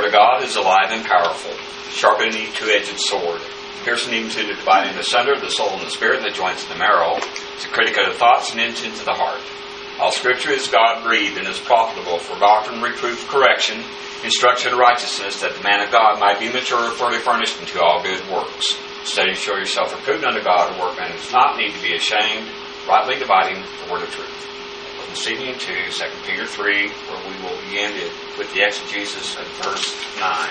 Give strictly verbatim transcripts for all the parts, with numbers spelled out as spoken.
of God is alive and powerful, sharper than any two-edged sword, piercing even to the dividing asunder the soul and the spirit, and the joints and the marrow. It's a critic of the thoughts and intents of the heart. All Scripture is God-breathed and is profitable for doctrine, reproof, correction, instruction in righteousness, that the man of God might be mature, thoroughly furnished unto all good works. Study to show yourself approved unto God, a workman who does not need to be ashamed, rightly dividing the word of truth. This evening to Second Peter three, where we will begin with the exegesis of verse nine.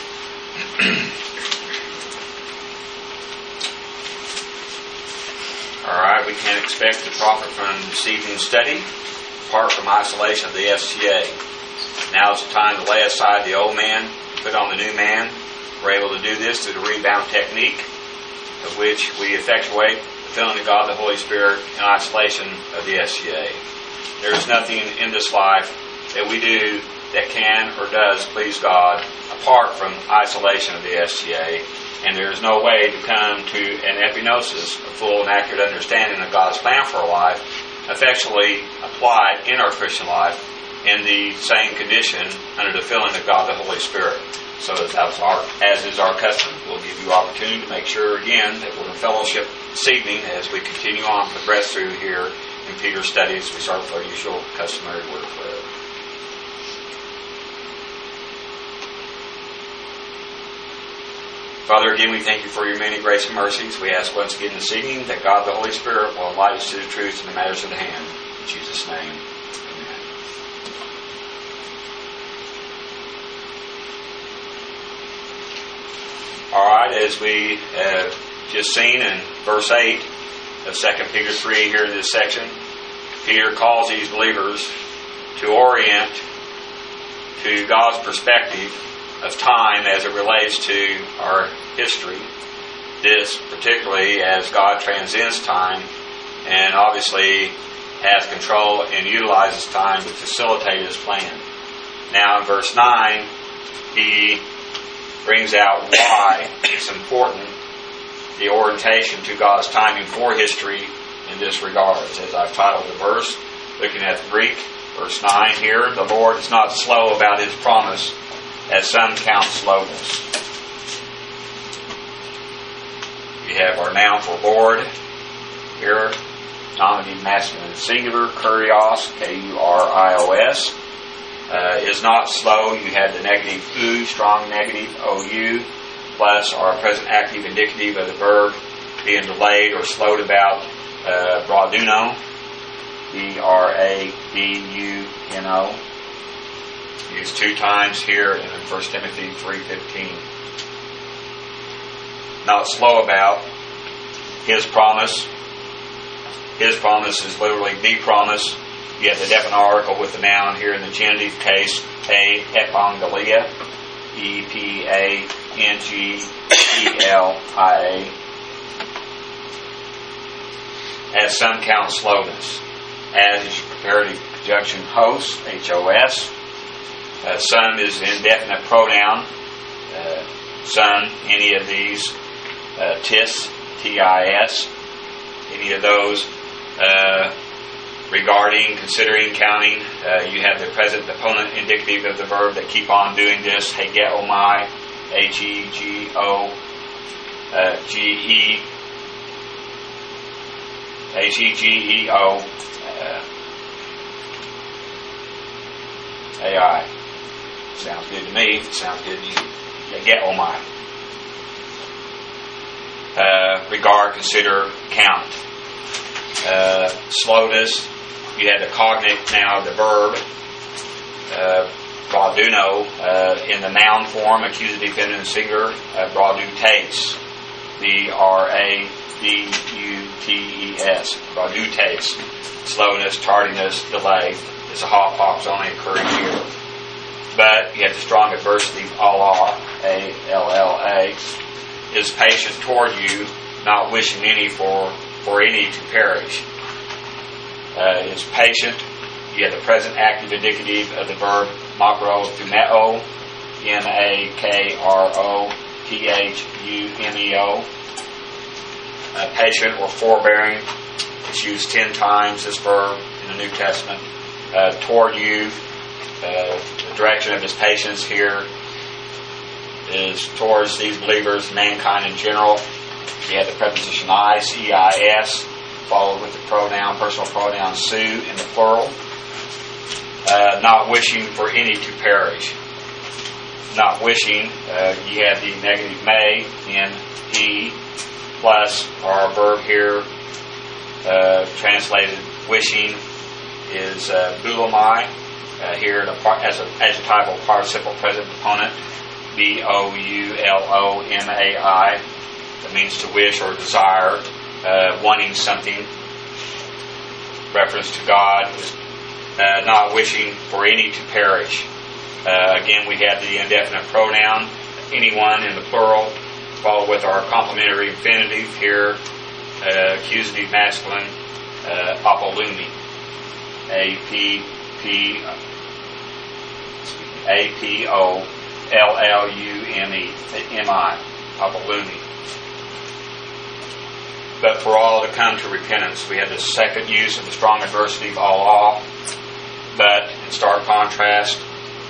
Alright, we can't expect to profit from this evening's study apart from isolation of the S C A. Now is the time to lay aside the old man, put on the new man. We're able to do this through the rebound technique, of which we effectuate the filling of God the Holy Spirit in isolation of the S C A. There is nothing in this life that we do that can or does please God apart from isolation of the S C A, and there is no way to come to an epignosis, a full and accurate understanding of God's plan for our life, effectually applied in our Christian life in the same condition under the filling of God the Holy Spirit. So as, our, as is our custom, we'll give you opportunity to make sure again that we're in fellowship this evening as we continue on, progress through here in Peter's studies. We start with our usual customary word of prayer. Father, again, we thank you for your many grace and mercies. We ask once again this evening that God the Holy Spirit will enlighten us to the truth in the matters of the hand. In Jesus' name, amen. All right, as we have just seen in verse eight of Second Peter three here in this section, Peter calls these believers to orient to God's perspective of time as it relates to our history. This particularly as God transcends time and obviously has control and utilizes time to facilitate His plan. Now in verse nine, he brings out why it's important, the orientation to God's timing for history in this regard. As I've titled the verse, looking at the Greek, verse nine here, the Lord is not slow about His promise, as some count slowness. We have our noun for Lord here, nominative masculine singular, kurios, K U R I O S. Uh, is not slow. You have the negative u, strong negative O U, plus our present active indicative of the verb being delayed or slowed about, uh, braduno, B R A D U N O. Used two times here in First Timothy three fifteen. Not slow about His promise. His promise is literally the promise. You have the definite article with the noun here in the genitive case, a epangelia, E P A N G E L I A. As some count slowness. As is your comparative conjunction host, H O S. Uh, some is an indefinite pronoun. Uh, some, any of these. Uh, tis, T I S. Any of those. Uh, regarding, considering, counting. Uh, you have the present deponent indicative of the verb that keep on doing this. Hegeomai, H E G O G E H E G E O A I. Sounds good to me. If it sounds good to you, Hegeomai. Uh, regard, consider, count. Uh, slowness. You have the cognate now of the verb, uh, braduno, uh, in the noun form, accusative feminine singular, uh, bradutes, B R A D U T E S, bradutes, slowness, tardiness, delay. It's a hot pops only occurring here. But you have the strong adversity, Allah, A L L A, is patient toward you, not wishing any for, for any to perish. Uh, is patient. You have the present active indicative of the verb makro thumeo, M A K R O T H U M E O. Uh, patient or forbearing. It's used ten times, this verb, in the New Testament. Uh, toward you, uh, the direction of his patience here is towards these believers, mankind in general. You have the preposition I, C I S, followed with the pronoun, personal pronoun su in the plural. Uh, not wishing for any to perish. Not wishing, uh, you have the negative may in E, plus our verb here, uh, translated wishing, is uh, bulamai, uh, here the part, as an adjectival participle present component, B O U L O M A I. That means to wish or desire, uh, wanting something. Reference to God, uh, not wishing for any to perish. Uh, again, we have the indefinite pronoun, anyone in the plural, followed with our complementary infinitive here, uh, accusative masculine, uh, apolumi. A P P A P O L L U M E M I, apolumi. But for all to come to repentance. We have the second use of the strong adversative, all, all. But in stark contrast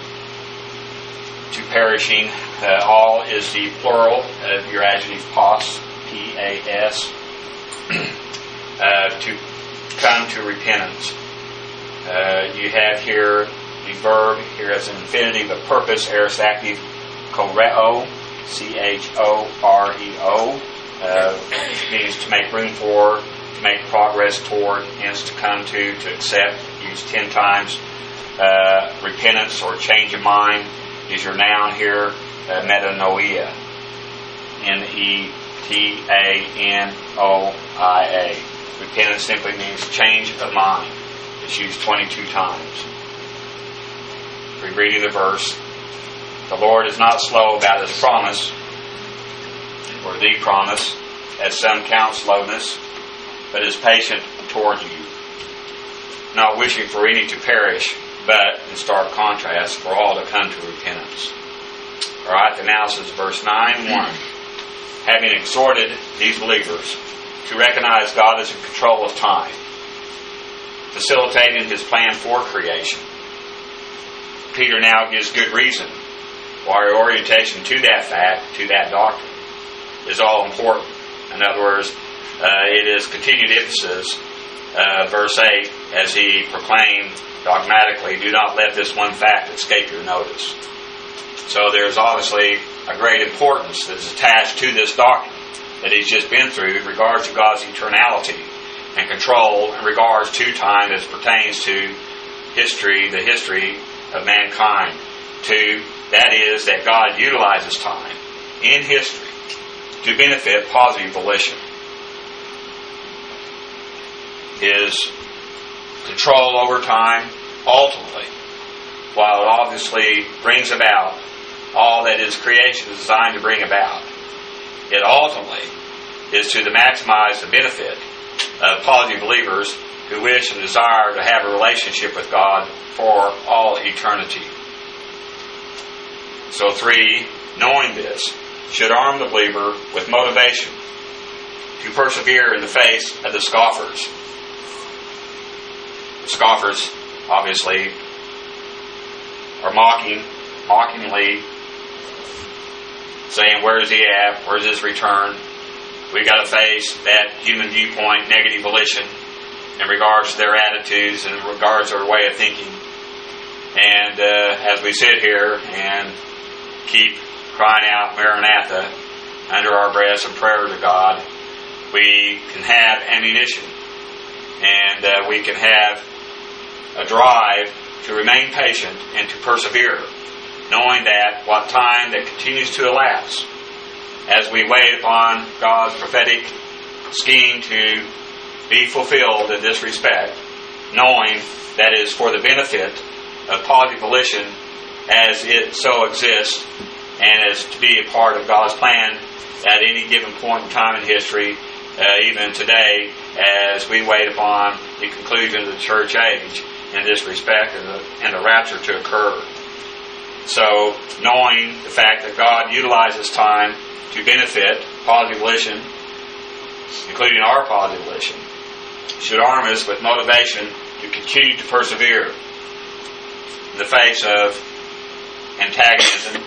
to perishing, uh, all is the plural of your adjective pos, P A S, uh, to come to repentance. Uh, you have here the verb here as an infinitive of purpose, aorist active, choreo, C H O R E O. Uh, means to make room for, to make progress toward, hence to come to, to accept, used ten times. Uh, repentance or change of mind is your noun here, uh, metanoia. N E T A N O I A. Repentance simply means change of mind. It's used twenty-two times. Rereading the verse. The Lord is not slow about His promise, or the promise, as some count slowness, but is patient toward you, not wishing for any to perish, but, in stark contrast, for all to come to repentance. Alright, the analysis, verse nine, one. Having exhorted these believers to recognize God as in control of time, facilitating His plan for creation, Peter now gives good reason why orientation to that fact, to that doctrine, is all important. In other words, uh, it is continued emphasis, uh, verse eight, as he proclaimed dogmatically, do not let this one fact escape your notice. So there's obviously a great importance that is attached to this doctrine that he's just been through in regards to God's eternality and control in regards to time as pertains to history, the history of mankind. To, that is, that God utilizes time in history to benefit positive volition. His control over time, ultimately, while it obviously brings about all that His creation is designed to bring about, it ultimately is to maximize the benefit of positive believers who wish and desire to have a relationship with God for all eternity. So three, knowing this, should arm the believer with motivation to persevere in the face of the scoffers. The scoffers, obviously, are mocking, mockingly saying, where's He at? Where's His return? We've got to face that human viewpoint, negative volition, in regards to their attitudes and in regards to their way of thinking. And uh, as we sit here and keep crying out Maranatha under our breaths in prayer to God, we can have ammunition and uh, we can have a drive to remain patient and to persevere, knowing that what time that continues to elapse as we wait upon God's prophetic scheme to be fulfilled in this respect, knowing that is for the benefit of positive volition as it so exists and as to be a part of God's plan at any given point in time in history, uh, even today, as we wait upon the conclusion of the church age in this respect and the, and the rapture to occur. So, knowing the fact that God utilizes time to benefit positive volition, including our positive volition, should arm us with motivation to continue to persevere in the face of antagonism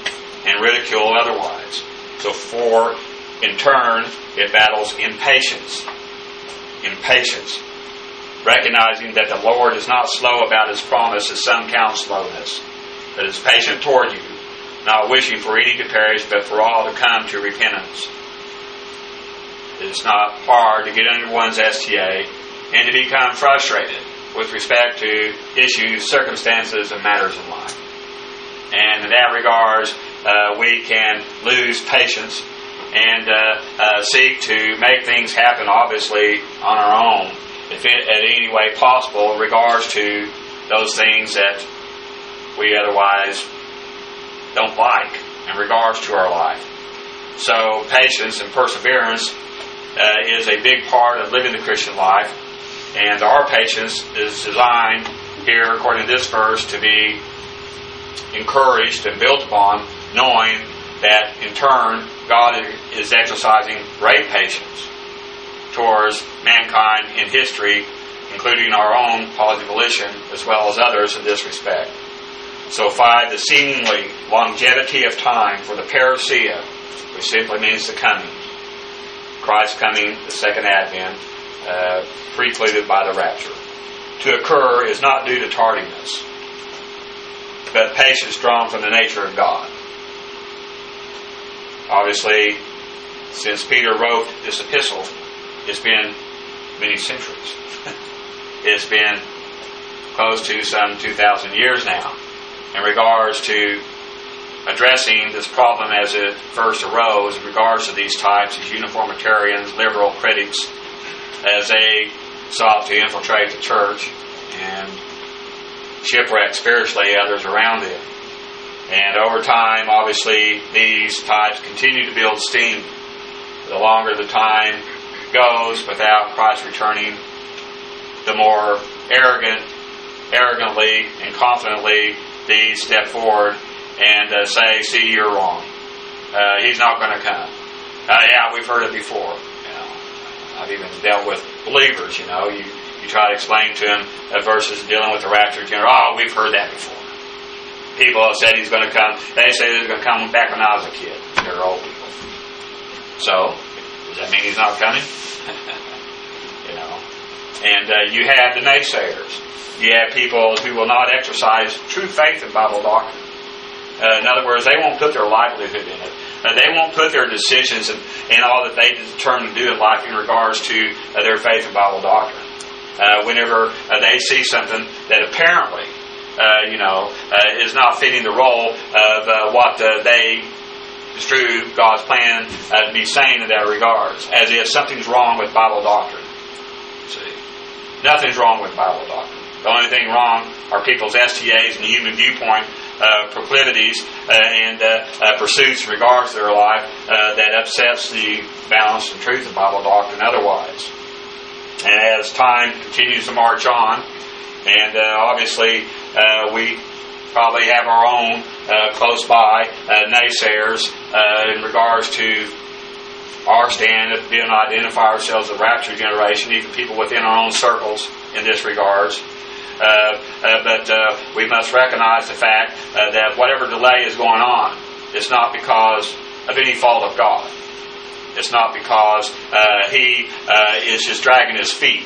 and ridicule otherwise. So four, in turn, it battles impatience. Impatience. Recognizing that the Lord is not slow about His promise, as some count slowness, but is patient toward you, not wishing for any to perish, but for all to come to repentance. It is not hard to get under one's S T A and to become frustrated with respect to issues, circumstances, and matters in life. And in that regard, uh, we can lose patience and uh, uh, seek to make things happen, obviously, on our own, if it, in any way possible, in regards to those things that we otherwise don't like in regards to our life. So patience and perseverance uh, is a big part of living the Christian life, and our patience is designed here, according to this verse, to be encouraged and built upon, knowing that in turn God is exercising great patience towards mankind in history, including our own positive volition as well as others in this respect. So five, the seemingly longevity of time for the parousia, which simply means the coming. Christ's coming, the second advent, uh, precluded by the rapture. To occur is not due to tardiness, but patience drawn from the nature of God. Obviously, since Peter wrote this epistle, it's been many centuries. It's been close to some two thousand years now in regards to addressing this problem as it first arose in regards to these types as uniformitarians, liberal critics, as they sought to infiltrate the church and shipwreck spiritually others around it. And over time, obviously, these types continue to build steam. The longer the time goes without Christ returning, the more arrogant, arrogantly and confidently these step forward and uh, say, see, you're wrong. Uh, he's not going to come. Uh, yeah, we've heard it before. You know, I've even dealt with believers, you know. You, you try to explain to them uh, verses dealing with the rapture. You know, oh, we've heard that before. People have said he's going to come. They say he's going to come back when I was a kid. They're old people. So, does that mean he's not coming? You know. And uh, you have the naysayers. You have people who will not exercise true faith in Bible doctrine. Uh, in other words, they won't put their livelihood in it. Uh, they won't put their decisions and, and all that they determine to do in life in regards to uh, their faith in Bible doctrine. Uh, whenever uh, they see something that apparently, uh, you know, uh, is not fitting the role of uh, what uh, they construe God's plan uh, to be saying in that regards, as if something's wrong with Bible doctrine. See, nothing's wrong with Bible doctrine. The only thing wrong are people's S T As and human viewpoint uh, proclivities uh, and uh, uh, pursuits in regards to their life uh, that upsets the balance and truth of Bible doctrine otherwise. And as time continues to march on, and uh, obviously uh, we probably have our own uh, close by uh, naysayers uh, in regards to our stand of being identify ourselves as a rapture generation, even people within our own circles in this regards. Uh, uh, but uh, we must recognize the fact uh, that whatever delay is going on, it's not because of any fault of God. It's not because uh, He uh, is just dragging His feet.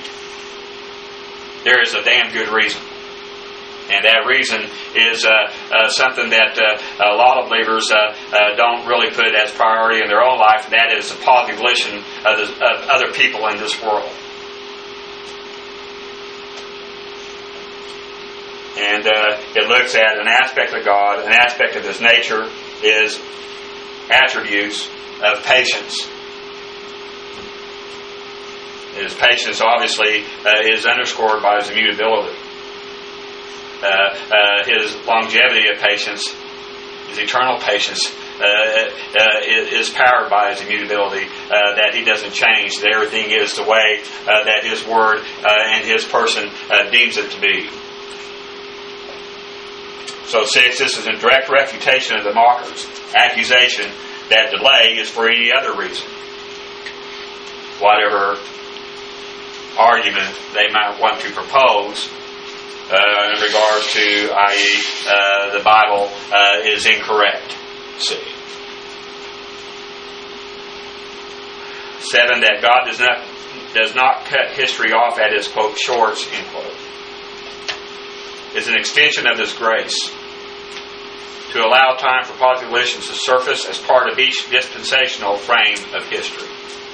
There is a damn good reason. And that reason is uh, uh, something that uh, a lot of believers uh, uh, don't really put as priority in their own life, and that is the positive volition of, the, of other people in this world. And uh, it looks at an aspect of God, an aspect of His nature, is attributes of patience. His patience, obviously, uh, is underscored by His immutability. Uh, uh, his longevity of patience, His eternal patience, uh, uh, is powered by His immutability, uh, that He doesn't change, that everything is the way uh, that His Word uh, and His person uh, deems it to be. So six, this is in direct refutation of the mockers' accusation that delay is for any other reason. Whatever argument they might want to propose uh, in regards to, that is, uh, the Bible uh, is incorrect. See. Seven, that God does not does not cut history off at His, quote, shorts, end quote. Is an extension of His grace to allow time for positive volitions to surface as part of each dispensational frame of history.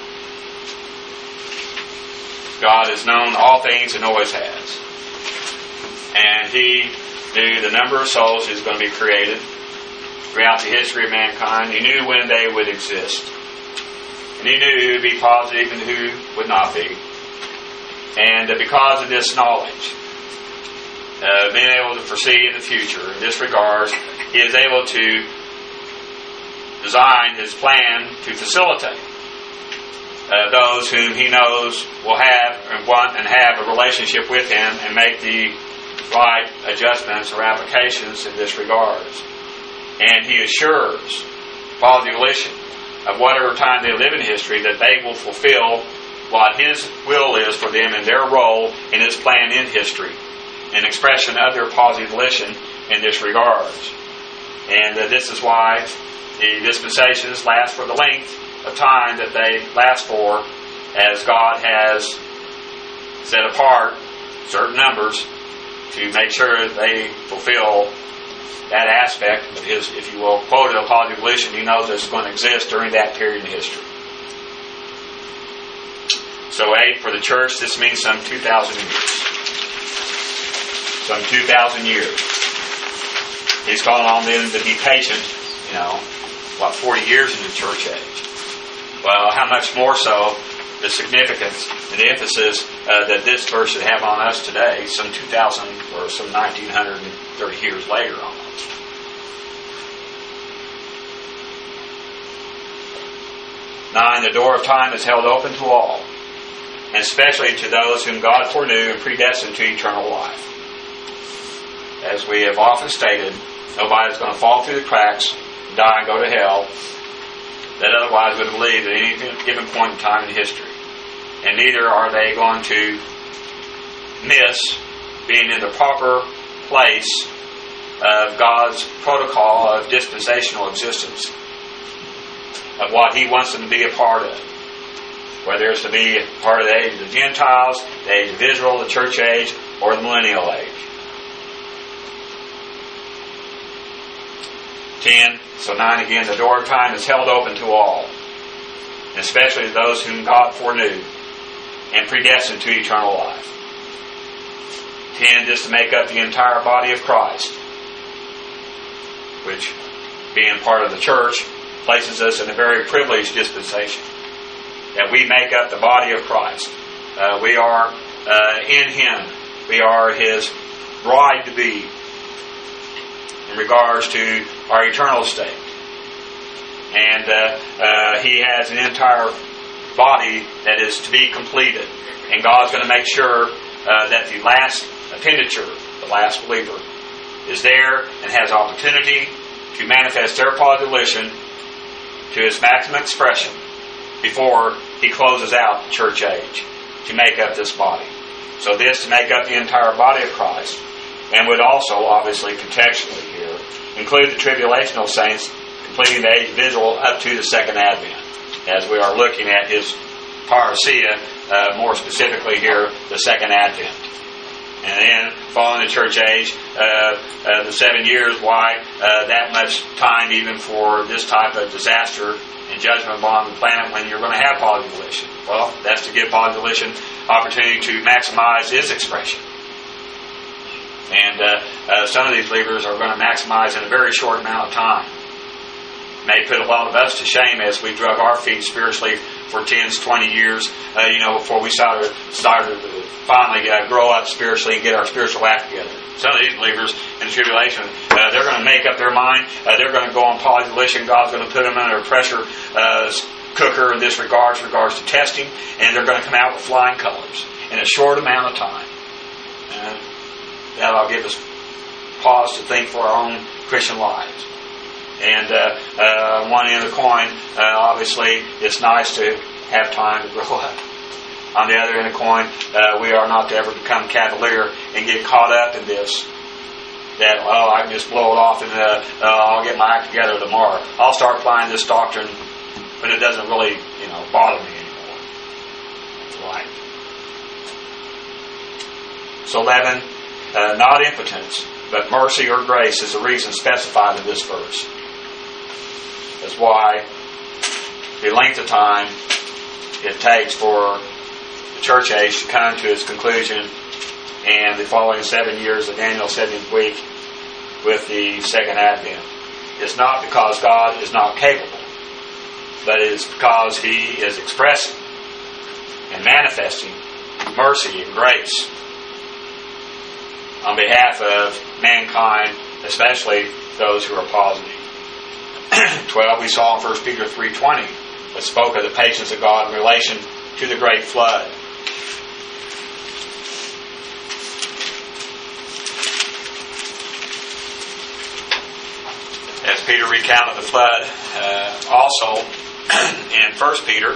God has known all things and always has. And He knew the number of souls He was going to be created throughout the history of mankind. He knew when they would exist. And He knew who would be positive and who would not be. And uh, because of this knowledge, uh, being able to foresee in the future, in this regard, He is able to design His plan to facilitate uh, those whom He knows will have and want and have a relationship with Him and make the right adjustments or applications in this regard. And He assures positive volition of whatever time they live in history that they will fulfill what His will is for them in their role in His plan in history, an expression of their positive volition in this regard. And uh, this is why the dispensations last for the length of time that they last for, as God has set apart certain numbers to make sure that they fulfill that aspect of His, if you will, quote a positive volition. He knows it's going to exist during that period in history. So eight, for the church, this means some two thousand years. Some two thousand years. He's calling on them to be patient, you know, what, forty years in the church age. Well, how much more so the significance and the emphasis uh, that this verse should have on us today, some two thousand or some nineteen thirty years later almost. Nine, the door of time is held open to all, and especially to those whom God foreknew and predestined to eternal life. As we have often stated, nobody's going to fall through the cracks, die and go to hell, that otherwise would believe at any given point in time in history. And neither are they going to miss being in the proper place of God's protocol of dispensational existence, of what He wants them to be a part of. Whether it's to be a part of the age of the Gentiles, the age of Israel, the church age, or the millennial age. Ten, so nine again, the door of time is held open to all, and especially those whom God foreknew and predestined to eternal life. Ten, just to make up the entire body of Christ, which, being part of the church, places us in a very privileged dispensation, that we make up the body of Christ. Uh, we are uh, in Him. We are His bride-to-be in regards to our eternal state. And uh, uh, He has an entire body that is to be completed. And God's going to make sure uh, that the last appenditure, the last believer, is there and has opportunity to manifest their positive volition to its maximum expression before He closes out the church age to make up this body. So this to make up the entire body of Christ, and would also, obviously, contextually here, include the tribulational saints completing the age of Israel up to the second advent, as we are looking at His parousia, uh, more specifically here, the second advent. And then, following the church age, uh, uh, the seven years, why uh, that much time even for this type of disaster and judgment upon the planet when you're going to have positive volition? Well, that's to give positive volition opportunity to maximize its expression. And uh, uh, some of these believers are going to maximize in a very short amount of time. May put a lot of us to shame as we drug our feet spiritually for ten, twenty years, uh, you know, before we started, started to finally uh, grow up spiritually and get our spiritual act together. Some of these believers in the tribulation, uh, they're going to make up their mind. Uh, they're going to go on positive volition. God's going to put them under a pressure uh, cooker in this regards, regards to testing, and they're going to come out with flying colors in a short amount of time. Uh, that'll give us pause to think for our own Christian lives. And uh, uh, one end of the coin, uh, obviously, it's nice to have time to grow up. On the other end of the coin, uh, we are not to ever become cavalier and get caught up in this. That, oh, I can just blow it off and uh, uh, I'll get my act together tomorrow. I'll start applying this doctrine when it doesn't really, you know, bother me anymore. light. So eleven, uh, not impotence, but mercy or grace is the reason specified in this verse. That's why the length of time it takes for the church age to come to its conclusion and the following seven years of Daniel's seventieth week with the second advent. It's not because God is not capable, but it is because He is expressing and manifesting mercy and grace on behalf of mankind, especially those who are positive. twelve, we saw in First Peter three twenty, that spoke of the patience of God in relation to the great flood. As Peter recounted the flood, uh, also in First Peter,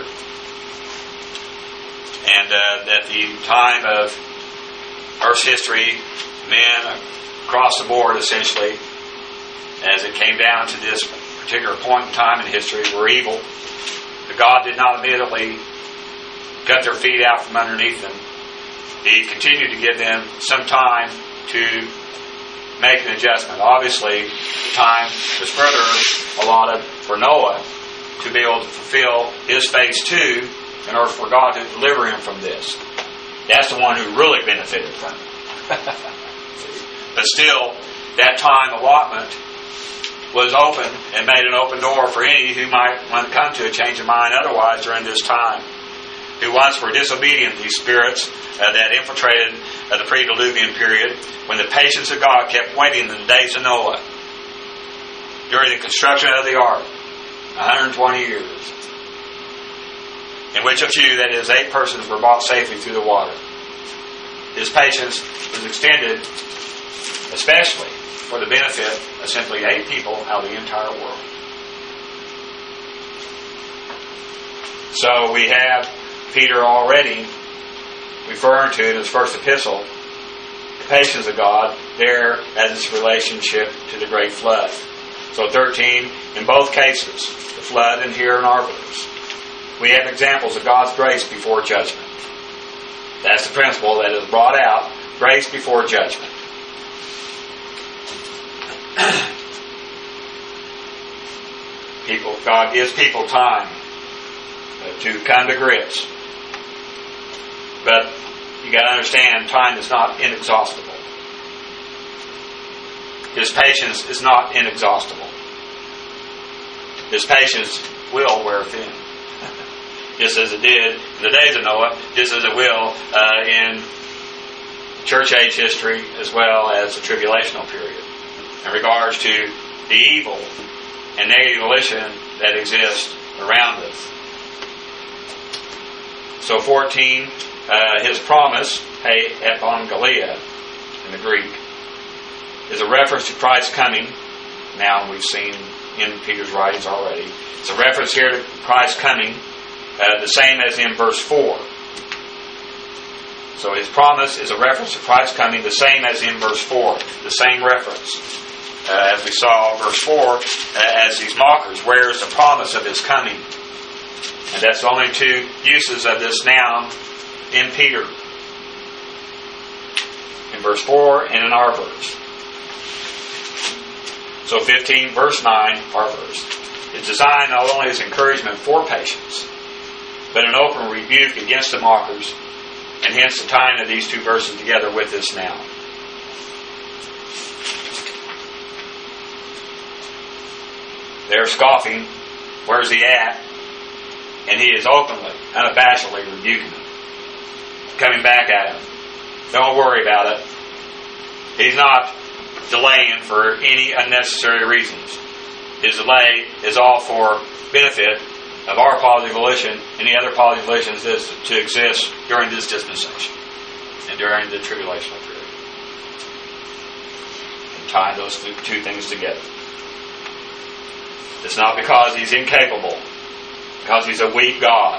and uh, at the time of Earth's history, men across the board, essentially, as it came down to this particular point in time in history, were evil. But God did not immediately cut their feet out from underneath them. He continued to give them some time to make an adjustment. Obviously, time was further allotted for Noah to be able to fulfill his phase two in order for God to deliver him from this. That's the one who really benefited from it. But still, that time allotment was open and made an open door for any who might want to come to a change of mind otherwise during this time, who once were disobedient, these spirits uh, that infiltrated uh, the pre-Diluvian period, when the patience of God kept waiting in the days of Noah during the construction of the ark, one hundred twenty years, in which a few, that is, eight persons, were brought safely through the water. His patience was extended especially for the benefit of simply eight people out of the entire world. So we have Peter already referring to in his first epistle the patience of God there as its relationship to the great flood. So thirteen, in both cases, the flood and here in our verse, we have examples of God's grace before judgment. That's the principle that is brought out, grace before judgment. People, God gives people time uh, to come to grips. But you got to understand, time is not inexhaustible. His patience is not inexhaustible. His patience will wear thin. Just as it did in the days of Noah, just as it will uh, in church age history as well as the tribulational period, in regards to the evil and negative volition that exists around us. So fourteen, uh, his promise, hey, epangelia in the Greek, is a reference to Christ's coming. Now we've seen in Peter's writings already. It's a reference here to Christ's coming, uh, the same as in verse four. So his promise is a reference to Christ's coming, the same as in verse four. The same reference. Uh, as we saw verse four, uh, as these mockers, where is the promise of his coming? And that's the only two uses of this noun in Peter. In verse four and in our verse. So fifteen, verse nine, our verse, is designed not only as encouragement for patience, but an open rebuke against the mockers, and hence the tying of these two verses together with this noun. They're scoffing. Where's he at? And he is openly, unabashedly rebuking them. Coming back at him. Don't worry about it. He's not delaying for any unnecessary reasons. His delay is all for benefit of our positive volition and the other positive volitions is to exist during this dispensation and during the tribulational period. And tying those two things together. It's not because he's incapable, because he's a weak God.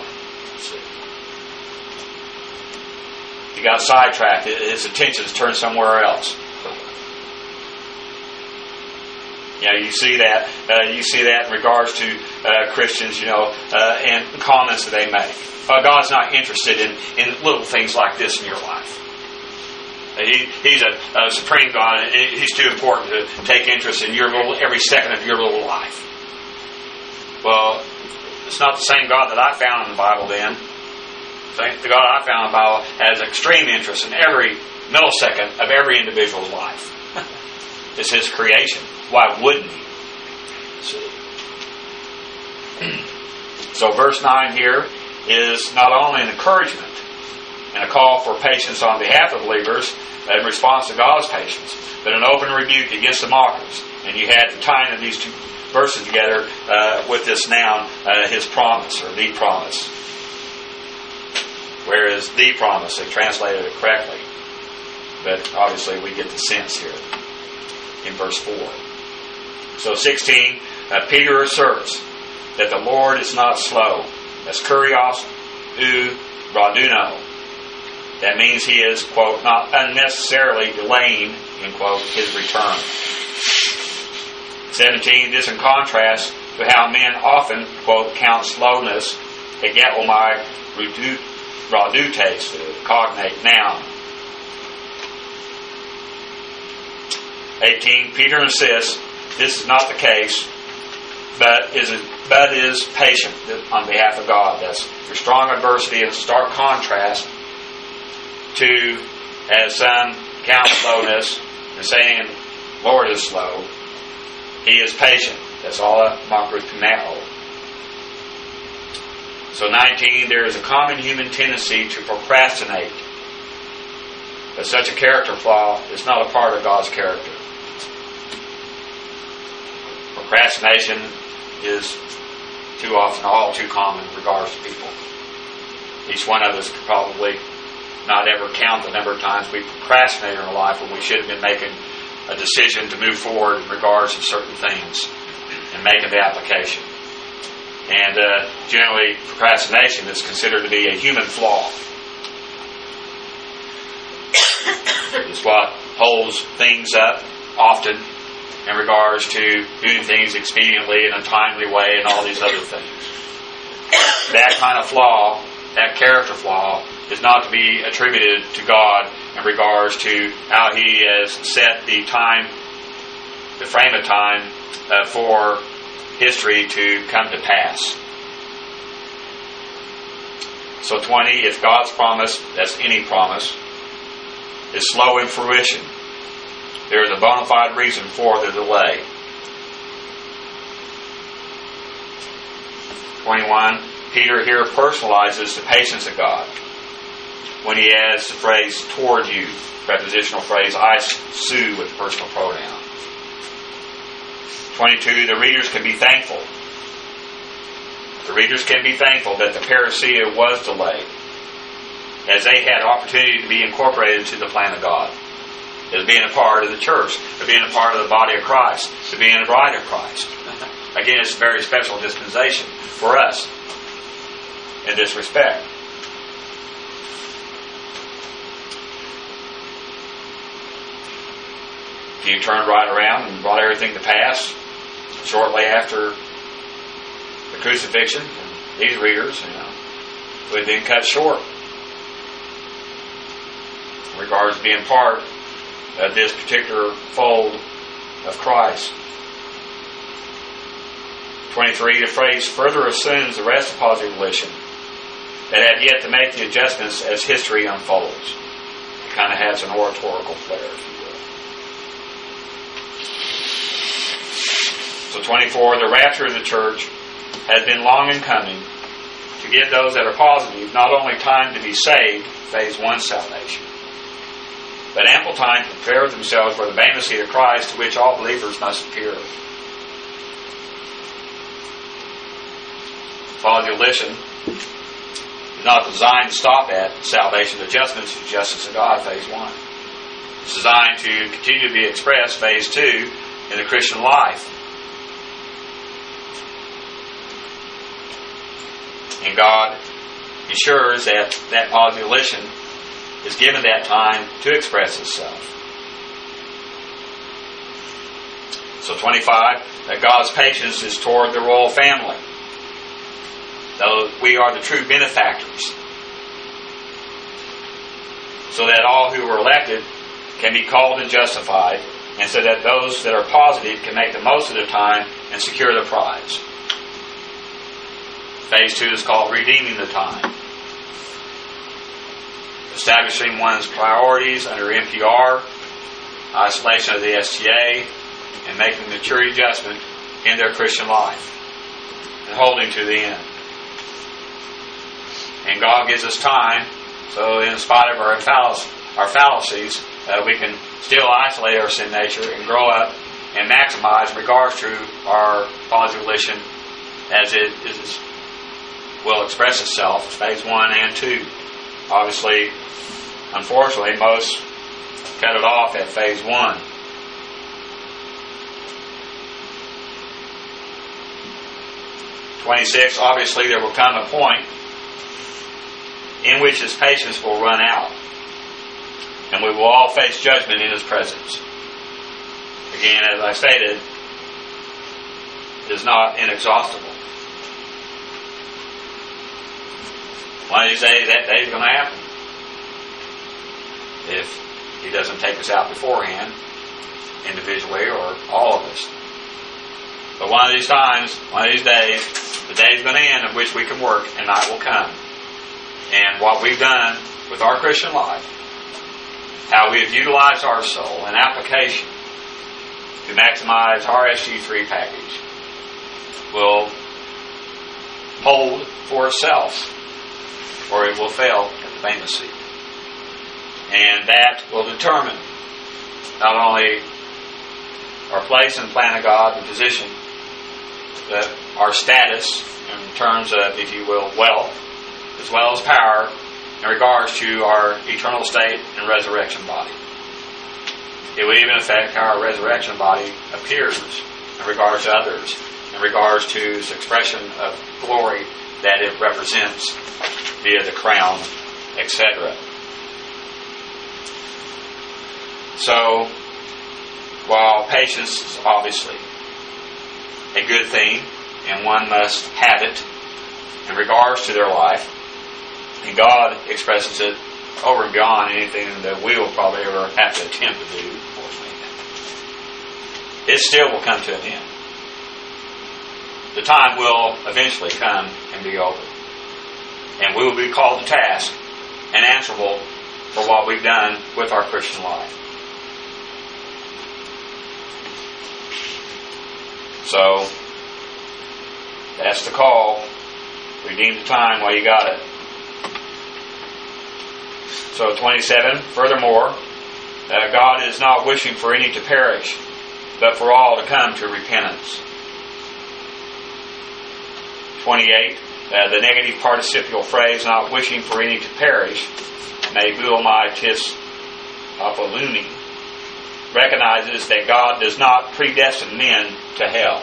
He got sidetracked. His attention's turned somewhere else. You know, you see that. Uh, you see that in regards to uh, Christians, you know, uh, and comments that they make. Uh, God's not interested in, in little things like this in your life. He, he's a, a supreme God, and He's too important to take interest in your little, every second of your little life. Well, it's not the same God that I found in the Bible then. The God I found in the Bible has extreme interest in every millisecond of every individual's life. It's His creation. Why wouldn't He? See? So verse nine here is not only an encouragement and a call for patience on behalf of believers in response to God's patience, but an open rebuke against the mockers. And you had the tying of these two verses together uh, with this noun, uh, His promise, or the promise. Whereas the promise, they translated it correctly. But obviously we get the sense here in verse four. So sixteen, uh, Peter asserts that the Lord is not slow. That's kurios ou braduno. That means He is, quote, not unnecessarily delaying, end quote, His return. seventeen, this in contrast to how men often, quote, count slowness, hegeomai bradutes, the cognate noun. eighteen, Peter insists this is not the case, but is but is patient on behalf of God. That's your strong adversity and stark contrast to, as some count slowness and saying, Lord is slow. He is patient. That's all a makrothumeo. So nineteen, there is a common human tendency to procrastinate. But such a character flaw is not a part of God's character. Procrastination is too often, all too common in regards to people. Each one of us could probably not ever count the number of times we procrastinate in our life when we should have been making a decision to move forward in regards to certain things and making the application. And uh, generally, procrastination is considered to be a human flaw. It's what holds things up often in regards to doing things expediently in a timely way and all these other things. That kind of flaw, that character flaw, is not to be attributed to God in regards to how He has set the time, the frame of time uh, for history to come to pass. So twenty, if God's promise, that's any promise, is slow in fruition, there is a bona fide reason for the delay. twenty-one, Peter here personalizes the patience of God when he adds the phrase toward you, prepositional phrase I sue with the personal pronoun. twenty-two, the readers can be thankful. The readers can be thankful that the parousia was delayed, as they had opportunity to be incorporated into the plan of God, as being a part of the church, as being a part of the body of Christ, as being a bride of Christ. Again, it's a very special dispensation for us in this respect. He turned right around and brought everything to pass shortly after the crucifixion. And these readers, you know, would have been cut short in regards to being part of this particular fold of Christ. twenty-three, the phrase further assumes the rest of positive volition that have yet to make the adjustments as history unfolds. It kind of has an oratorical flair, if you will. So twenty-four, the rapture of the church has been long in coming to give those that are positive not only time to be saved, phase one salvation, but ample time to prepare themselves for the bema seat of Christ, to which all believers must appear. Positive volition is not designed to stop at salvation adjustments to justice of God, phase one. It's designed to continue to be expressed, phase two, in the Christian life. And God ensures that that positive volition is given that time to express itself. So twenty-five, that God's patience is toward the royal family. Though we are the true benefactors, so that all who were elected can be called and justified, and so that those that are positive can make the most of their time and secure the prize. Phase two is called redeeming the time. Establishing one's priorities under M P R, isolation of the S T A, and making mature adjustment in their Christian life, and holding to the end. And God gives us time, so in spite of our fallacies, our fallacies uh, we can still isolate our sin nature and grow up and maximize in regards to our positive volition as it is, will express itself, phase one and two. Obviously, unfortunately, most cut it off at phase one. twenty-six, obviously there will come a point in which His patience will run out, and we will all face judgment in His presence. Again, as I stated, it is not inexhaustible. One of these days, that day is going to happen. If He doesn't take us out beforehand, individually or all of us. But one of these times, one of these days, the day is going to end in which we can work and night will come. And what we've done with our Christian life, how we have utilized our soul in application to maximize our S G three package, will hold for itself, or it will fail at the Bema seat. And that will determine not only our place and plan of God and position, but our status in terms of, if you will, wealth, as well as power in regards to our eternal state and resurrection body. It will even affect how our resurrection body appears in regards to others, in regards to its expression of glory that it represents via the crown, et cetera. So, while patience is obviously a good thing, and one must have it in regards to their life, and God expresses it over and beyond anything that we will probably ever have to attempt to do, unfortunately, it still will come to an end. The time will eventually come and be over. And we will be called to task and answerable for what we've done with our Christian life. So, that's the call. Redeem the time while you got it. So, twenty-seven, furthermore, uh, God is not wishing for any to perish, but for all to come to repentance. twenty-eight, uh, the negative participial phrase, not wishing for any to perish, megulomai tis apoluni, recognizes that God does not predestine men to hell.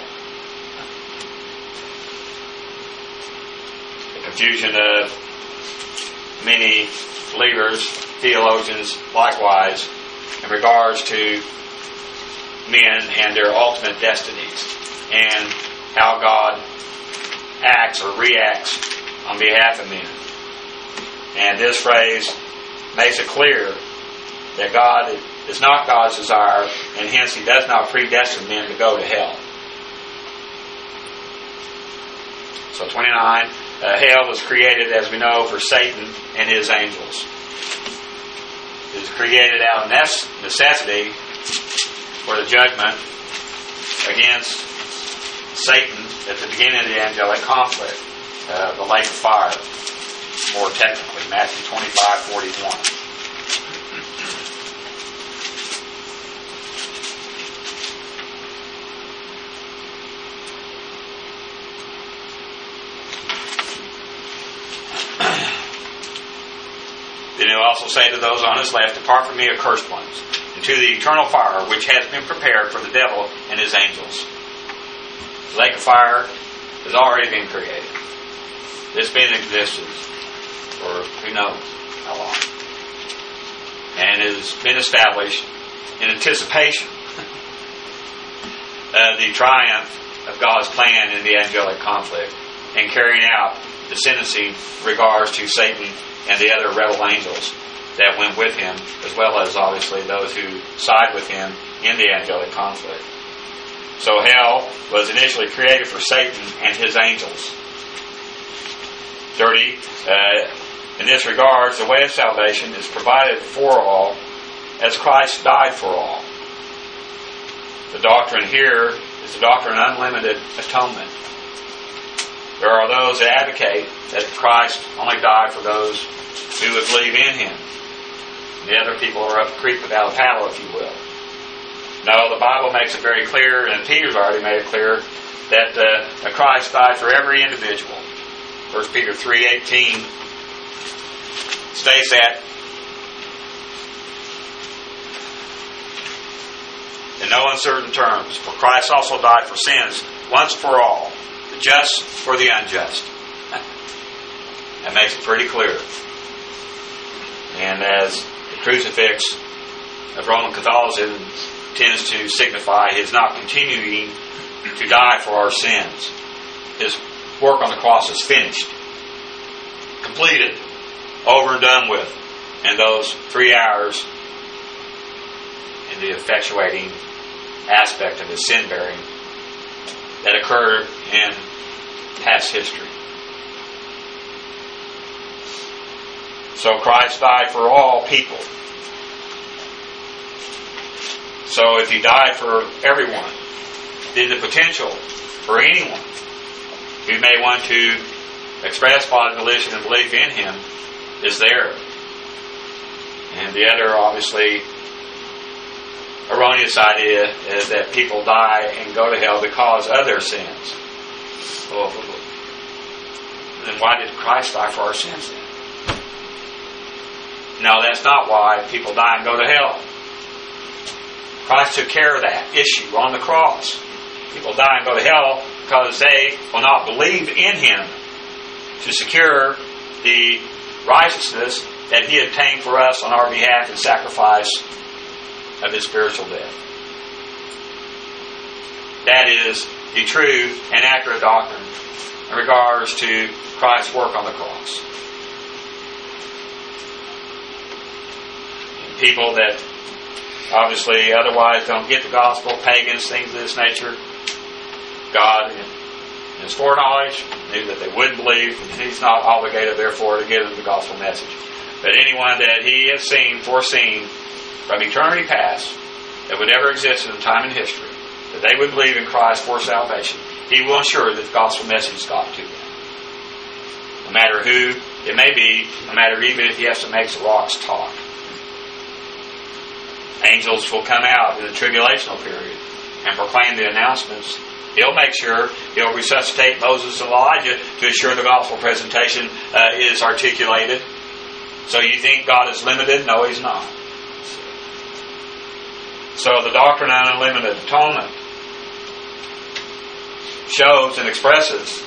The confusion of many believers, theologians likewise, in regards to men and their ultimate destinies, and how God acts or reacts on behalf of men. And this phrase makes it clear that God is not God's desire, and hence He does not predestine men to go to hell. So twenty-nine, uh, hell was created, as we know, for Satan and his angels. It was created out of necessity for the judgment against Satan at the beginning of the angelic conflict, uh, the lake of fire, more technically, Matthew twenty-five forty-one. Then He'll also say to those on His left, depart from me, accursed ones, into the eternal fire which has been prepared for the devil and his angels. The lake of fire has already been created. It's been in existence for who knows how long. And it has been established in anticipation of the triumph of God's plan in the angelic conflict and carrying out descendancy in regards to Satan and the other rebel angels that went with him, as well as obviously those who side with him in the angelic conflict. So hell was initially created for Satan and his angels. thirty. Uh, in this regard, the way of salvation is provided for all, as Christ died for all. The doctrine here is the doctrine of unlimited atonement. There are those that advocate that Christ only died for those who would believe in Him. The other people are up the creek without a paddle, if you will. No, the Bible makes it very clear, and Peter's already made it clear, that, uh, that Christ died for every individual. First Peter three eighteen states that in no uncertain terms, for Christ also died for sins once for all, the just for the unjust. That makes it pretty clear. And as the crucifix of Roman Catholicism tends to signify, He is not continuing to die for our sins. His work on the cross is finished, completed, over and done with. And those three hours in the effectuating aspect of His sin bearing that occurred in past history. So Christ died for all people. So if He died for everyone, then the potential for anyone who may want to express positive volition and belief in Him is there. And the other, obviously, erroneous idea is that people die and go to hell because of their sins. Well, then why did Christ die for our sins then? No, that's not why people die and go to hell. Christ took care of that issue on the cross. People die and go to hell because they will not believe in Him to secure the righteousness that He obtained for us on our behalf in sacrifice of His spiritual death. That is the true and accurate doctrine in regards to Christ's work on the cross. And people that obviously otherwise don't get the gospel, pagans, things of this nature, God in His foreknowledge knew that they wouldn't believe, and He's not obligated therefore to give them the gospel message. But anyone that He has seen, foreseen from eternity past, that would ever exist in time and history, that they would believe in Christ for salvation, He will ensure that the gospel message got to them. No matter who it may be, no matter even if He has to make the rocks talk. Angels will come out in the tribulational period and proclaim the announcements. He'll make sure, He'll resuscitate Moses and Elijah to ensure the gospel presentation uh, is articulated. So you think God is limited? No, He's not. So the doctrine of unlimited atonement shows and expresses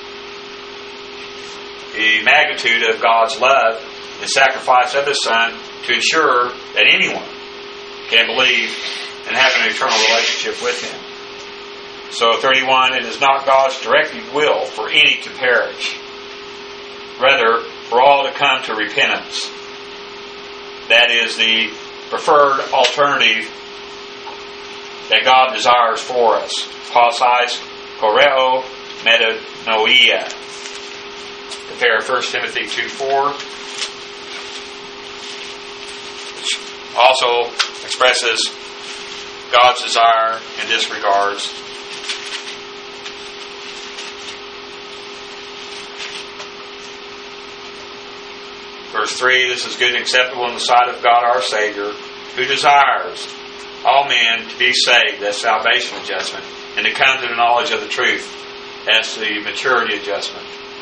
the magnitude of God's love and sacrifice of His Son to ensure that anyone can believe and have an eternal relationship with Him. So thirty-one, it is not God's directed will for any to perish, rather for all to come to repentance. That is the preferred alternative that God desires for us. Pausis koreo metanoia. Compare First Timothy two four, which also expresses God's desire in this regards. Verse three, this is good and acceptable in the sight of God our Savior, who desires all men to be saved, that's salvational judgment, and to come to the knowledge of the truth, that's the maturity adjustment.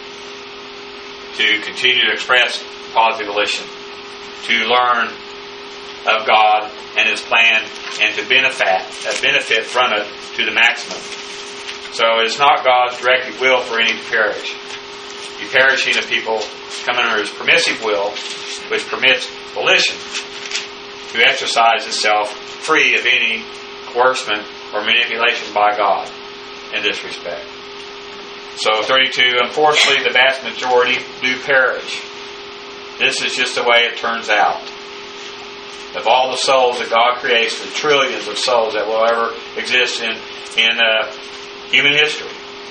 To continue to express positive volition, to learn of God and His plan, and to benefit, uh, benefit from it to the maximum. So it's not God's directed will for any to perish. The perishing of people come under His permissive will, which permits volition to exercise itself free of any coercion or manipulation by God in this respect. So thirty-two, unfortunately, the vast majority do perish. This is just the way it turns out. Of all the souls that God creates, the trillions of souls that will ever exist in, in uh, human history,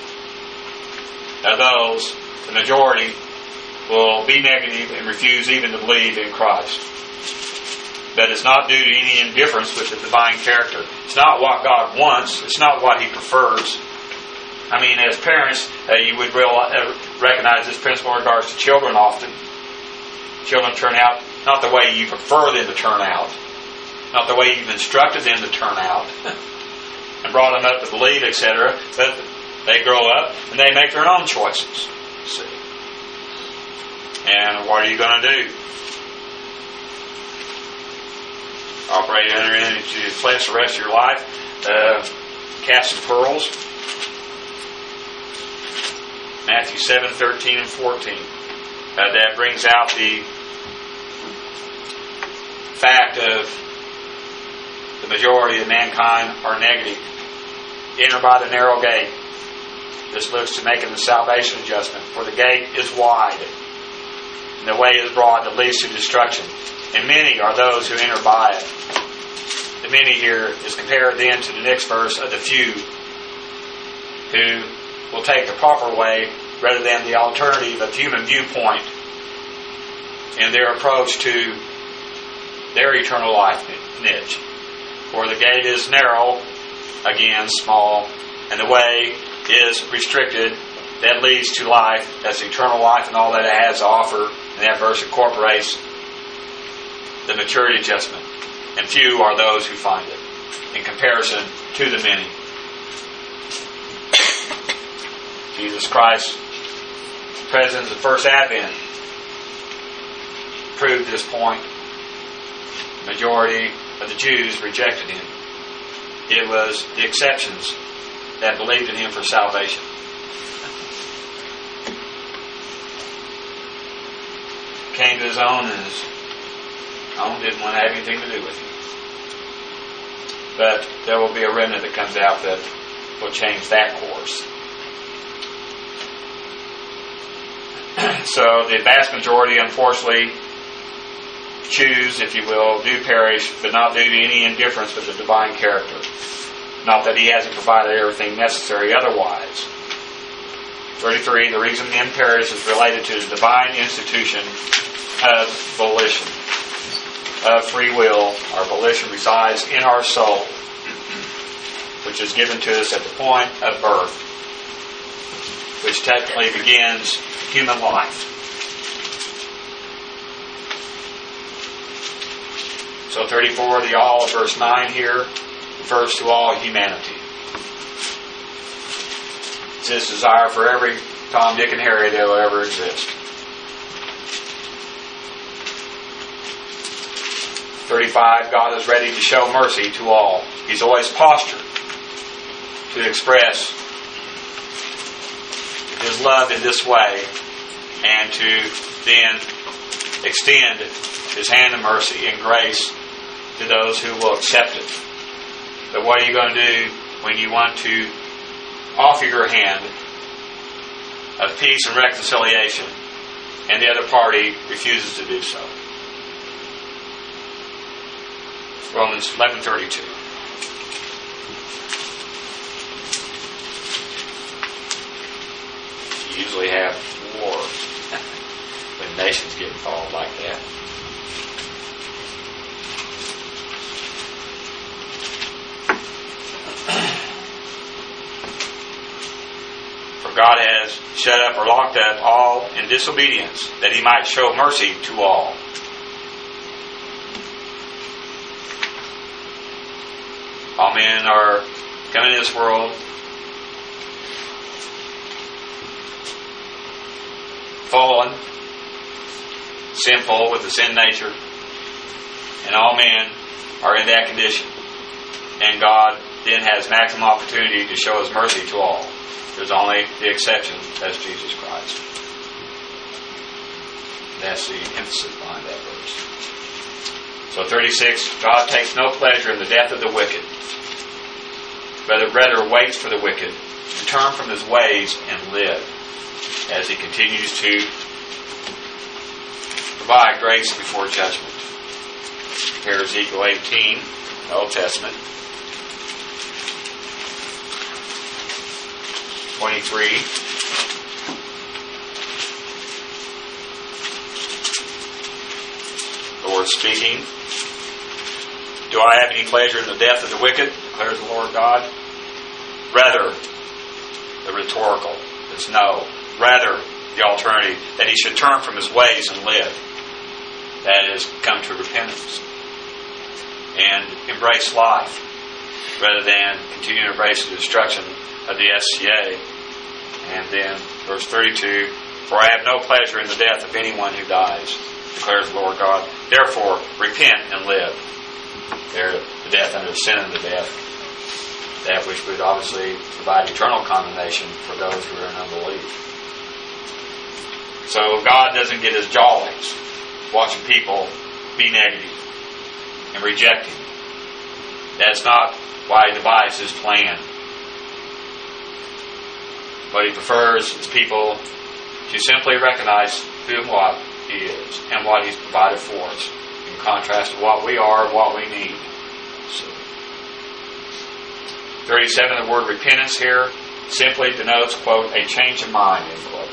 of those, the majority will be negative and refuse even to believe in Christ. But it's not due to any indifference with the divine character. It's not what God wants. It's not what He prefers. I mean, as parents, uh, you would realize, uh, recognize this principle in regards to children often. Children turn out not the way you prefer them to turn out, not the way you've instructed them to turn out, and brought them up to believe, et cetera. But they grow up and they make their own choices. See, and what are you going to do? Operate under into your flesh the rest of your life? Uh, cast some pearls? Matthew seven, thirteen and fourteen. Uh, that brings out the fact of the majority of mankind are negative. Enter by the narrow gate. This looks to making the salvation adjustment. For the gate is wide, and the way is broad that leads to destruction. And many are those who enter by it. The many here is compared then to the next verse of the few who will take the proper way rather than the alternative of human viewpoint in their approach to their eternal life niche. For the gate is narrow, again small, and the way is restricted that leads to life. That's eternal life and all that it has to offer. And that verse incorporates the maturity adjustment. And few are those who find it in comparison to the many. Jesus Christ, present at the first advent, proved this point. The majority of the Jews rejected Him. It was the exceptions that believed in Him for salvation. Came to His own, and His own didn't want to have anything to do with Him. But there will be a remnant that comes out that will change that course. So the vast majority, unfortunately, choose, if you will, do perish, but not due to any indifference with the divine character. Not that He hasn't provided everything necessary otherwise. thirty-three, the reason men perish is related to the divine institution of volition, of free will. Our volition resides in our soul, which is given to us at the point of birth, which technically begins human life. So thirty-four, the all of verse nine here refers to all humanity. It's His desire for every Tom, Dick, and Harry that will ever exist. thirty-five, God is ready to show mercy to all. He's always postured to express His love in this way and to then extend His hand of mercy and grace to those who will accept it. But what are you going to do when you want to offer your hand of peace and reconciliation and the other party refuses to do so? Romans eleven thirty-two. You usually have war when nations get involved like that. For God has shut up or locked up all in disobedience, that He might show mercy to all. All men are coming into this world fallen, sinful with a sin nature, and all men are in that condition. And God then has maximum opportunity to show His mercy to all. There's only the exception, that's Jesus Christ. That's the emphasis behind that verse. So thirty-six, God takes no pleasure in the death of the wicked, but rather waits for the wicked to turn from his ways and live, as he continues to provide grace before judgment. Here Ezekiel eighteen, Old Testament, twenty-three. The Lord speaking. Do I have any pleasure in the death of the wicked? Declares the Lord God. Rather, the rhetorical is no. Rather, the alternative, that he should turn from his ways and live. That is, come to repentance and embrace life, rather than continue to embrace the destruction of the S C A. And then, verse thirty-two, for I have no pleasure in the death of anyone who dies, declares the Lord God. Therefore, repent and live. There, the death under the sin of the death, that which would obviously provide eternal condemnation for those who are in unbelief. So God doesn't get his jollies watching people be negative and reject him. That's not why he devised his plan. What he prefers is people to simply recognize who and what he is and what he's provided for us, in contrast to what we are and what we need. So, thirty-seven, the word repentance here simply denotes, quote, a change of mind, end quote.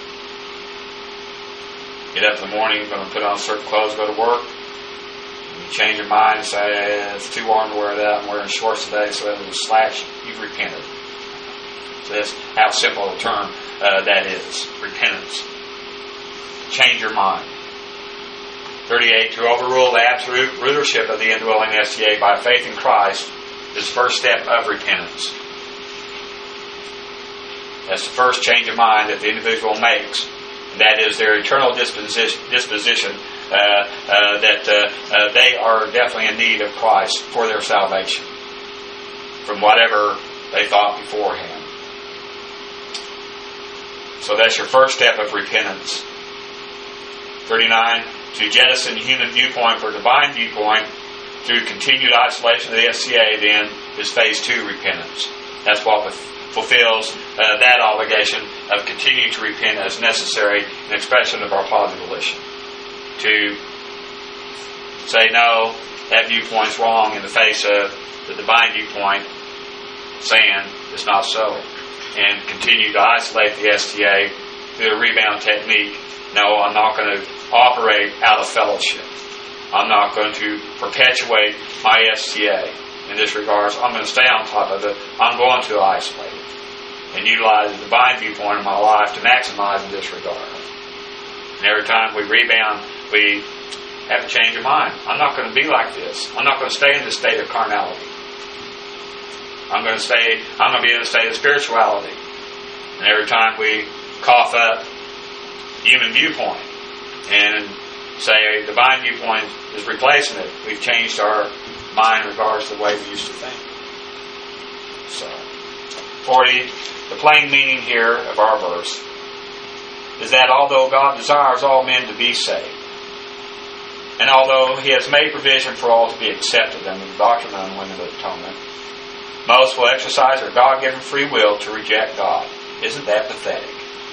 Get up in the morning, you're going to put on certain clothes, go to work. You change your mind and say, it's too warm to wear that. I'm wearing shorts today, so it was slacks. You've repented. So that's how simple a term uh, that is. Repentance. Change your mind. thirty-eight, to overrule the absolute rulership of the indwelling S T A by faith in Christ is the first step of repentance. That's the first change of mind that the individual makes. That is their eternal disposition, disposition uh, uh, that uh, uh, they are definitely in need of Christ for their salvation from whatever they thought beforehand. So that's your first step of repentance. thirty-nine, to jettison human viewpoint for divine viewpoint through continued isolation of the S C A, then, is phase two repentance. That's what fulfills uh, that obligation of continuing to repent as necessary, an expression of our positive volition. To say, no, that viewpoint's wrong in the face of the divine viewpoint, saying it's not so. And continue to isolate the S T A through the rebound technique. No, I'm not going to operate out of fellowship. I'm not going to perpetuate my S T A in this regard. I'm going to stay on top of it. I'm going to isolate it and utilize the divine viewpoint in my life to maximize in this regard. And every time we rebound, we have a change of mind. I'm not going to be like this. I'm not going to stay in this state of carnality. I'm going to stay, I'm going to be in a state of spirituality. And every time we cough up human viewpoint and say divine viewpoint is replacing it, we've changed our mind in regards to the way we used to think. So, forty, the plain meaning here of our verse is that although God desires all men to be saved, and although He has made provision for all to be accepted under the doctrine of unlimited atonement, most will exercise their God-given free will to reject God. Isn't that pathetic?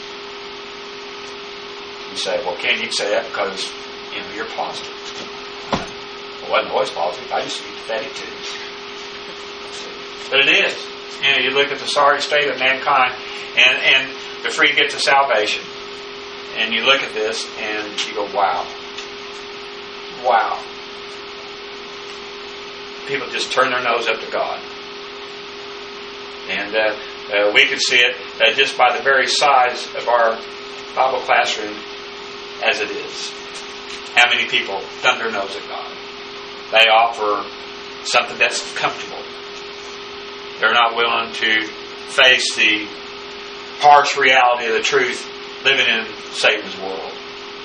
You say, well, Ken, you say that because you know you're positive. I wasn't always positive. I used to be pathetic too. But it is. You know, you look at the sorry state of mankind, and and before you get to salvation, and you look at this, and you go, wow, wow. People just turn their nose up to God. And uh, uh, we can see it uh, just by the very size of our Bible classroom as it is. How many people thumb their nose at God? They offer something that's comfortable. They're not willing to face the harsh reality of the truth living in Satan's world.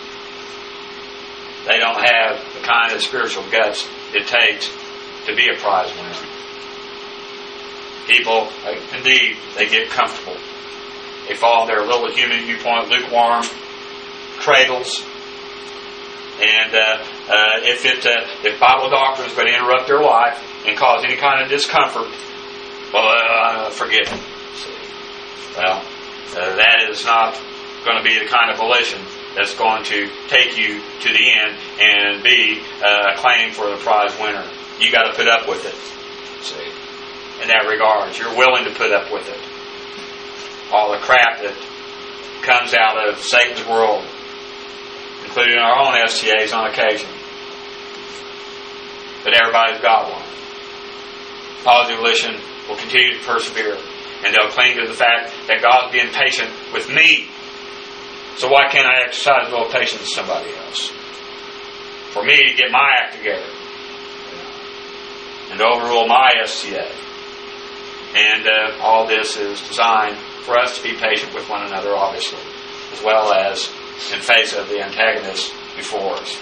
They don't have the kind of spiritual guts it takes to be a prize winner. People, indeed, they get comfortable. They fall in their little human viewpoint, lukewarm cradles. And uh, uh, if it uh, if Bible doctrine is going to interrupt their life and cause any kind of discomfort, well, uh, forget it. See? Well, uh, that is not going to be the kind of volition that's going to take you to the end and be uh, a claim for the prize winner. You got to put up with it. See, in that regard, you're willing to put up with it. All the crap that comes out of Satan's world, including our own S T As on occasion. But everybody's got one. Positive volition will continue to persevere, and they'll cling to the fact that God's being patient with me. So why can't I exercise a little patience with somebody else? For me to get my act together and to overrule my S T A. And uh, all this is designed for us to be patient with one another, obviously, as well as in face of the antagonist before us.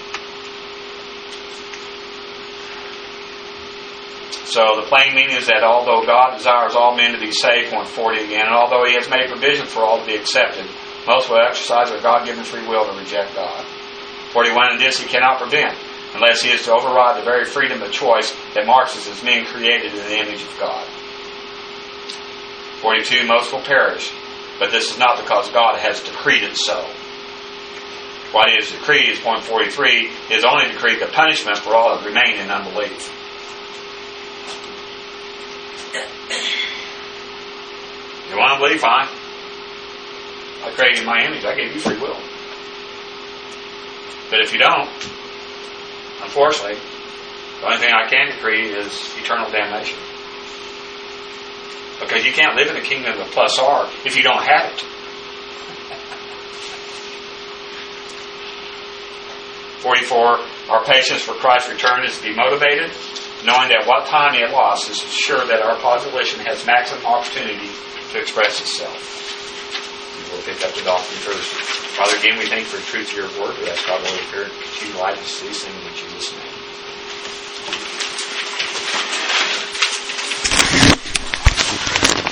So the plain meaning is that although God desires all men to be saved, point forty again, and although He has made provision for all to be accepted, most will exercise their God-given free will to reject God. forty-one, and this He cannot prevent, unless He is to override the very freedom of choice that marks us as men created in the image of God. forty-two, most will perish, but this is not because God has decreed it so. What He has decreed is, point forty-three, He has only decreed the punishment for all that remain in unbelief. You want to believe? Fine. I created in my image. I gave you free will. But if you don't, unfortunately, the only thing I can decree is eternal damnation. Because you can't live in the kingdom of plus R if you don't have it. forty-four, our patience for Christ's return is to be motivated, knowing that what time He has lost is sure that our positive volition has maximum opportunity to express itself. We'll pick up the doctrine Thursday. Father, again, we thank you for the truth of your word. We ask God, Holy Spirit, to continue to light us these things in Jesus' name.